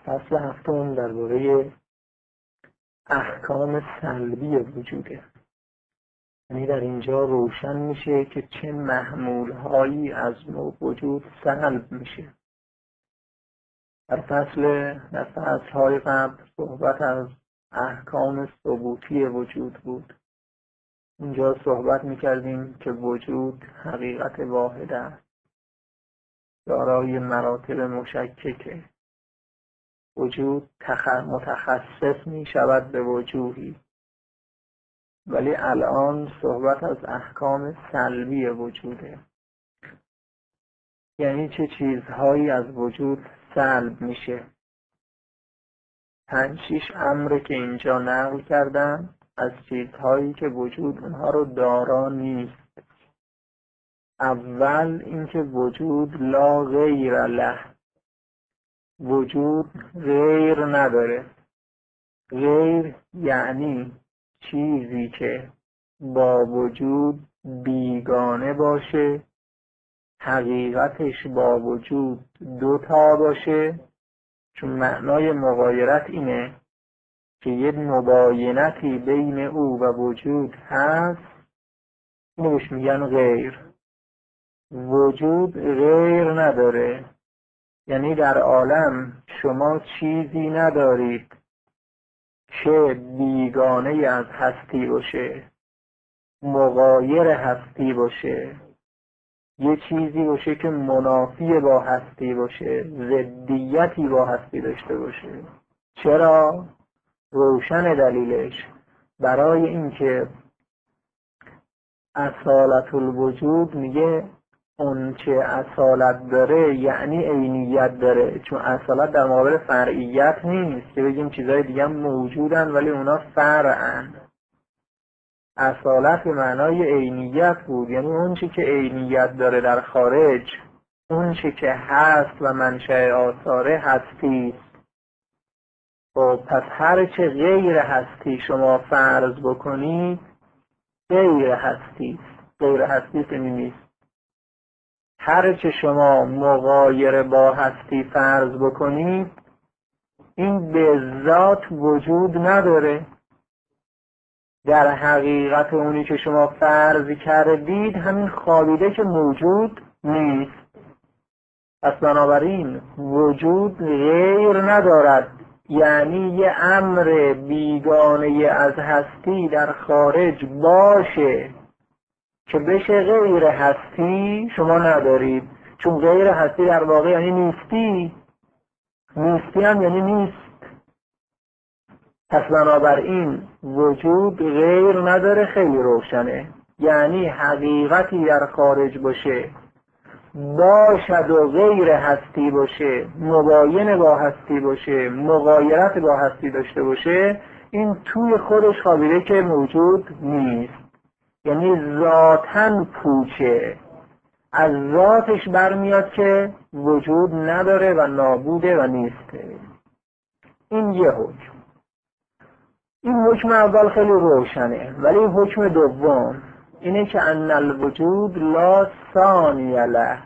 فصل هفتم درباره احکام سلبی وجوده. یعنی در اینجا روشن میشه که چه محمولهایی از وجود سلب میشه. در فصلهای قبل صحبت از احکام ثبوتی وجود بود. اینجا صحبت میکردیم که وجود حقیقت واحد است، دارای مراتب مشککه. وجود متخصص میشود به وجوهی، ولی الان صحبت از احکام سلبی وجوده. یعنی چه چیزهایی از وجود سلب میشه. 5-6 امر که اینجا نقل کردم از چیزهایی که وجود اونها رو دارا نیست. اول اینکه وجود لا غیر له، وجود غیر نداره. غیر یعنی چیزی که با وجود بیگانه باشه، حقیقتش با وجود دوتا باشه. چون معنای مغایرت اینه که یه مباینتی بین او و وجود هست، اینو بهش میگن غیر. وجود غیر نداره، یعنی در عالم شما چیزی ندارید که بیگانه از هستی باشه، مغایر هستی باشه، یه چیزی باشه که منافی با هستی باشه، ضدیتی با هستی داشته باشه. چرا؟ روشن دلیلش. برای اینکه اصالت الوجود میگه اون چه اصالت داره یعنی عینیت داره. چون اصالت در مقابل فرعیت نیست که بگیم چیزهای دیگه هم موجودن ولی اونا فرعن. اصالت به معنای عینیت بود، یعنی اون چی که عینیت داره در خارج، اون چی که هست و منشأ آثاره هستی. خب پس هر چه غیر هستی شما فرض بکنید غیر هستی. غیر هستی یعنی نیست. هر چه شما مغایر با هستی فرض بکنید این به ذات وجود نداره. در حقیقت اونی که شما فرض کردید همین خوابیده که موجود نیست. پس بنابراین وجود غیر ندارد، یعنی یه امر بیگانه از هستی در خارج باشه که بشه غیر هستی شما ندارید. چون غیر هستی در واقع یعنی نیستی، نیستی هم یعنی نیست. پس بنابراین وجود غیر نداره. خیلی روشنه. یعنی حقیقتی در خارج باشه باشد و غیر هستی باشه، مباین با هستی باشه، مغایرت با هستی داشته باشه، این توی خودش خوابیده که موجود نیست. یعنی ذاتاً پوچه، از ذاتش برمیاد که وجود نداره و نابوده و نیسته. این یه حکم. این حکم اول خیلی روشنه، ولی حکم دوم اینه که ان الوجود لا ثانی له،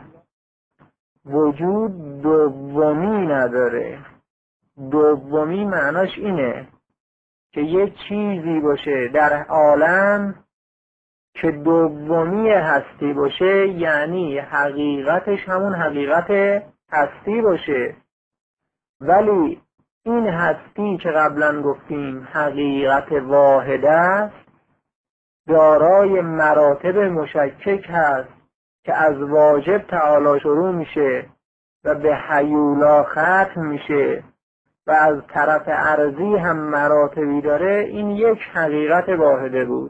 وجود دومی نداره. دومی معناش اینه که یه چیزی باشه در عالم که دومی هستی باشه، یعنی حقیقتش همون حقیقت هستی باشه، ولی این هستی که قبلا گفتیم حقیقت واحد است، دارای مراتب مشکک هست که از واجب تعالی شروع میشه و به هیولا ختم میشه و از طرف ارضی هم مراتبی داره. این یک حقیقت واحده بود.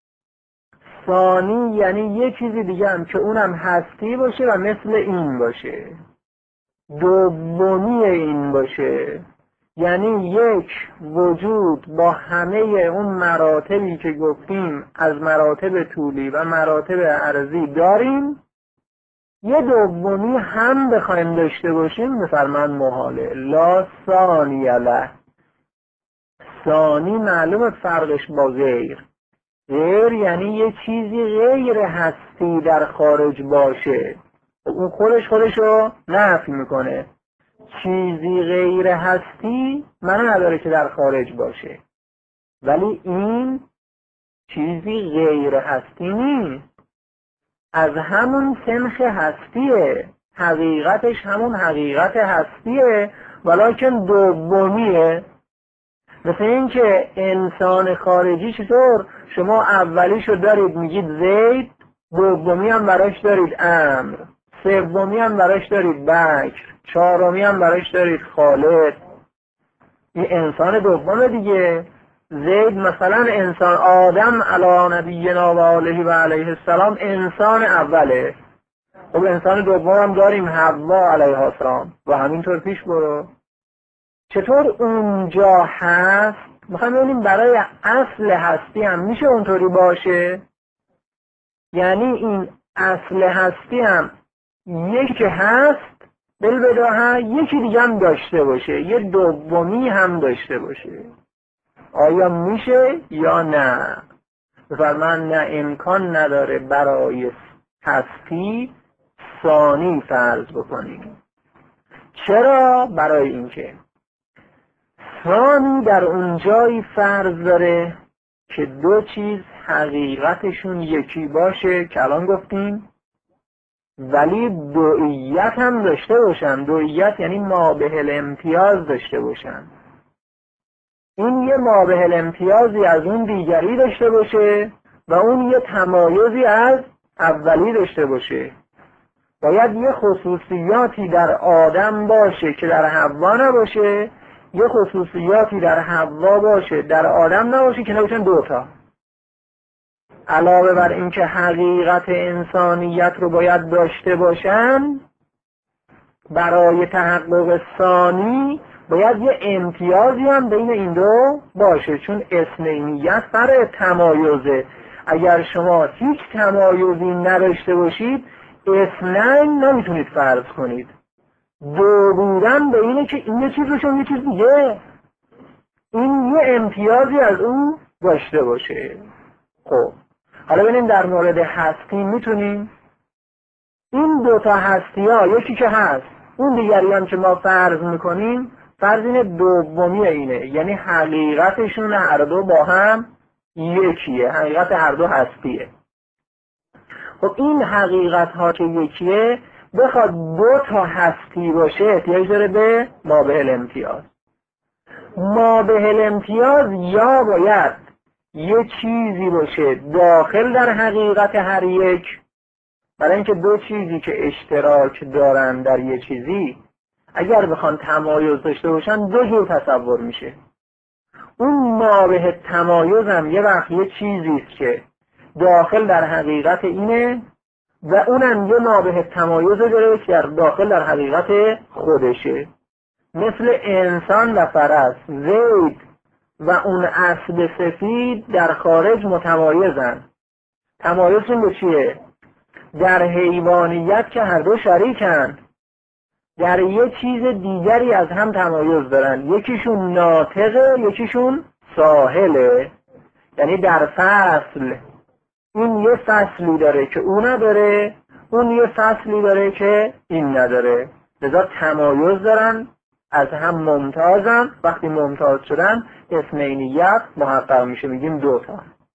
ثانی یعنی یک چیزی دیگه هم که اونم هستی باشه و مثل این باشه، دومی این باشه. یعنی یک وجود با همه اون مراتبی که گفتیم از مراتب طولی و مراتب عرضی داریم، یه دومی هم بخوایم داشته باشیم بفرمان محاله. لا ثانی له. ثانی معلومه فرقش با غیر. غیر یعنی یه چیزی غیر هستی در خارج باشه، اون خودش رو نفی میکنه. چیزی غیر هستی معنی نداره که در خارج باشه، ولی این چیزی غیر هستی نیست، از همون سنخ هستیه، حقیقتش همون حقیقت هستیه، ولیکن دومیه. مثل این که انسان خارجی چطور شما اولیشو دارید میگید زید، دومی هم براش دارید امر، سومی هم براش دارید بکر، چهارمی هم براش دارید خالد. این انسان دومه دیگه. زید مثلا انسان آدم علی نبینا و آله و علیه السلام انسان اوله. خب انسان دوم هم داریم حوا علیه السلام و همینطور پیش برو. چطور اونجا هست؟ میخوایم ببینیم برای اصل هستی هم میشه اونطوری باشه؟ یعنی این اصل هستی هم یکی هست بالبداهه، یکی دیگه هم داشته باشه، یه دومی هم داشته باشه. آیا میشه یا نه؟ بفرمان نه، امکان نداره برای هستی ثانی فرض بکنیم. چرا؟ برای اینکه ثانی در اونجایی فرض داره که دو چیز حقیقتشون یکی باشه که الان گفتیم، ولی دوئیت هم داشته باشن. دوئیت یعنی مابهل امتیاز داشته باشن. این یه مابهل امتیازی از اون دیگری داشته باشه و اون یه تمایزی از اولی داشته باشه. باید یه خصوصیاتی در آدم باشه که در حوا نباشه، یه خصوصیاتی در حوا باشه در آدم نباشه که نباشن دوتا. علاوه بر اینکه حقیقت انسانیت رو باید داشته باشن، برای تحقق ثانی باید یه امتیازی هم بین این دو باشه، چون اثنینیت فرع تمایزه. اگر شما هیچ تمایزی نداشته باشید اثنین نمیتونید فرض کنید. دو بودن به اینه که این یه چیز روشون یه چیز دیگه، این یه امتیازی از اون داشته باشه. خب حالا ببینیم در مورد هستی میتونیم این دوتا هستی ها، یکی که هست اون دیگری هم که ما فرض میکنیم، فرض اینه دومی اینه، یعنی حقیقتشون هر دو با هم یکیه، حقیقت هر دو هستیه. خب این حقیقت ها که یکیه بخواد دو تا هستی باشه احتیاج داره به مابهل امتیاز. مابهل امتیاز یا باید یه چیزی باشه داخل در حقیقت هر یک، برای اینکه دو چیزی که اشتراک دارن در یه چیزی اگر بخوان تمایز داشته باشن دو جور تصور میشه. اون مابه تمایز هم یه وقت یه چیزیست که داخل در حقیقت اینه و اونم یه مابه تمایز داره که داخل در حقیقت خودشه. مثل انسان و فرس، زید و اون اسب سفید در خارج متمایزن. تمایزشون به چیه؟ در حیوانیت که هر دو شریکن، در یه چیز دیگری از هم تمایز دارن، یکیشون ناطقه یکیشون ساهله. یعنی در فصل این یه فصلی داره که اون نداره، اون یه فصلی داره که این نداره، لذا تمایز دارن، از هم ممتازن. وقتی ممتاز شدن اثنینیت محقق میشه، میگیم دوتا.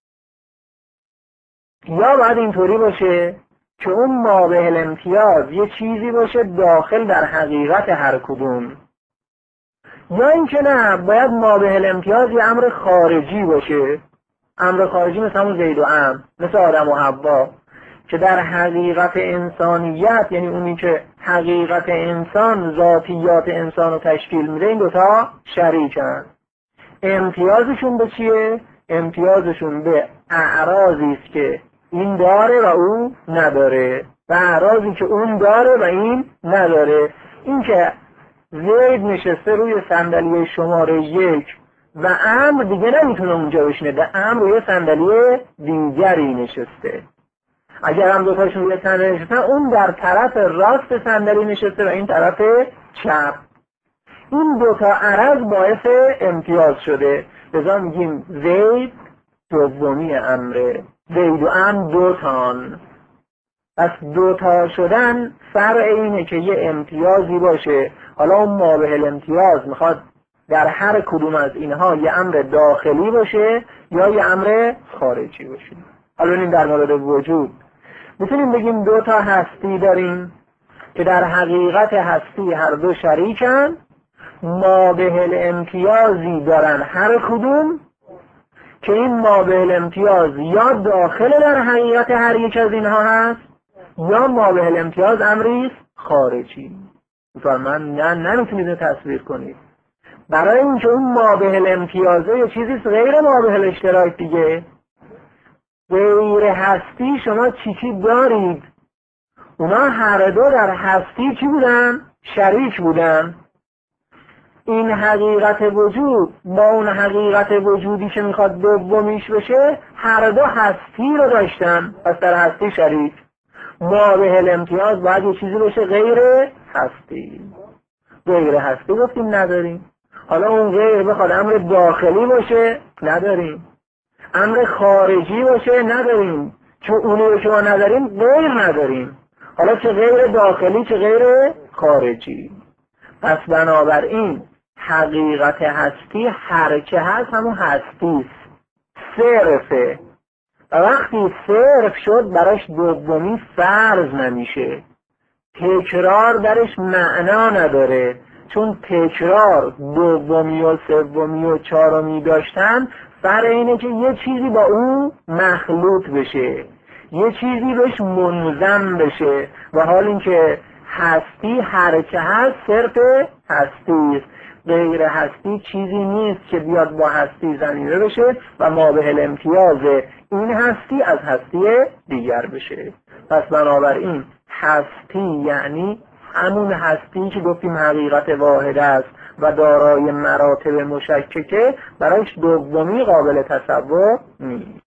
یا باید اینطوری باشه که اون مابهل امتیاز یه چیزی باشه داخل در حقیقت هر کدوم، یا اینکه نه باید مابهل امتیاز یه امر خارجی باشه. امر خارجی مثل همون زید و عمرو، مثل آدم و حوا، که در حقیقت انسانیت، یعنی اونی که حقیقت انسان ذاتیات انسان رو تشکیل میده، این دوتا شریکن. امتیازشون به چیه؟ امتیازشون به اعراضی است که این داره و اون نداره، و اعراضی که اون داره و این نداره. این که زید نشسته روی صندلی شماره 1 و عمرو دیگه نمیتونه اونجا بشینه، ده عمرو روی صندلی دیگری نشسته. اگر هم دوتاشون روی صندلی نشستن، اون در طرف راست صندلی نشسته و این طرف چپ. این دوتا عرض باعث امتیاز شده، لذا میگیم زید دومی عمره، زید و عمرو دوتان. پس دوتا شدن فرع اینه که یه امتیازی باشه حالا اون ما به الامتیاز میخواد در هر کدوم از اینها یه امر داخلی باشه یا یه امر خارجی باشه. حالا ببینیم در مورد وجود میتونیم بگیم دو تا هستی داریم که در حقیقت هستی هر دو شریکن، ما به الامتیازی دارن هر کدوم که این ما به الامتیاز یا داخل در حقیقت هر یک از اینها هست یا ما به الامتیاز امری خارجی. مثلا نمیتونید تصویر کنید. برای اینکه اون ما به الامتیازه یه چیزی غیر ما به الاشتراک دیگه، غیر هستی شما چی دارید؟ اونا هر دو در هستی چی بودن؟ شریک بودن. این حقیقت وجود با اون حقیقت وجودی که میخواد دومیش بشه هر دو هستی رو داشتن، پس در هستی شریک. ما به الامتیاز باید یه چیزی بشه غیر هستی. غیر هستی گفتیم نداریم. حالا اون غیر بخواد امر داخلی باشه نداریم، امر خارجی باشه نداریم، چون اونی رو که ما نداریم غیر نداریم. حالا چه غیر داخلی چه غیر خارجی. پس بنابراین حقیقت هستی هر چه هست همون هستیست، صرفه. و وقتی صرف شد براش دومی فرض نمیشه، تکرار درش معنا نداره، چون تکرار دومی و سومی و چهارمی داشتن فرق اینه که یه چیزی با اون مخلوط بشه، یه چیزی بهش منضم بشه. و حال این که هستی هر چه هست صرف هستی است، غیر هستی چیزی نیست که بیاد با هستی ضمیمه بشه و ما به الامتیاز این هستی از هستی دیگر بشه. پس بنابراین هستی یعنی همون هستی که گفتیم حقیقت واحد است و دارای مراتب مشککه، برایش دومی قابل تصور نیست.